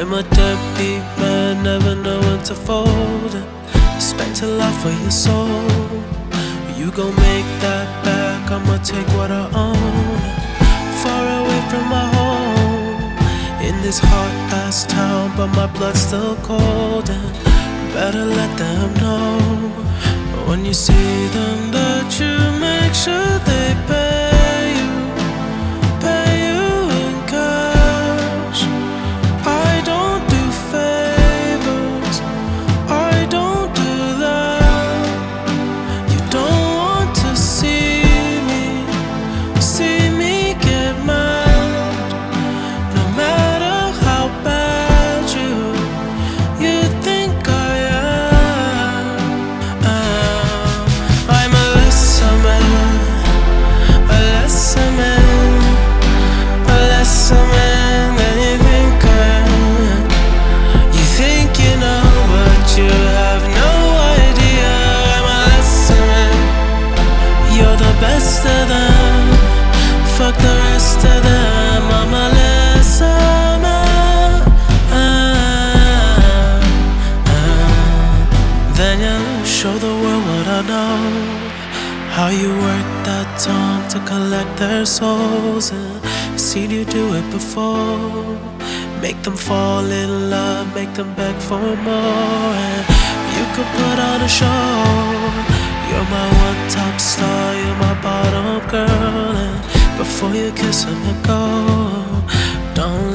I'm a deadbeat man, never know when to fold it. Expect a lot for your soul. You gon' make that back, I'ma take what I own. Far away from my home, in this hot-ass town, but my blood's still cold. And better let them know, when you see them, that you make sure they pay you in cash. I don't do favors, I don't do that. You don't want to see me get mad. No matter how bad you think I am. I'm a lesser man, a lesser man, a lesser man than you think I am. You think you know, but you have no idea. I'm a lesser man, you're the best of them. Fuck the rest of them, I'm a lesser man. Then you show the world what I know, how you work that tongue to collect their souls. And I've seen you do it before. Make them fall in love, make them beg for more. And you could put on a show. You're my one top star, you're my bottom girl. And before you kiss them and go, don't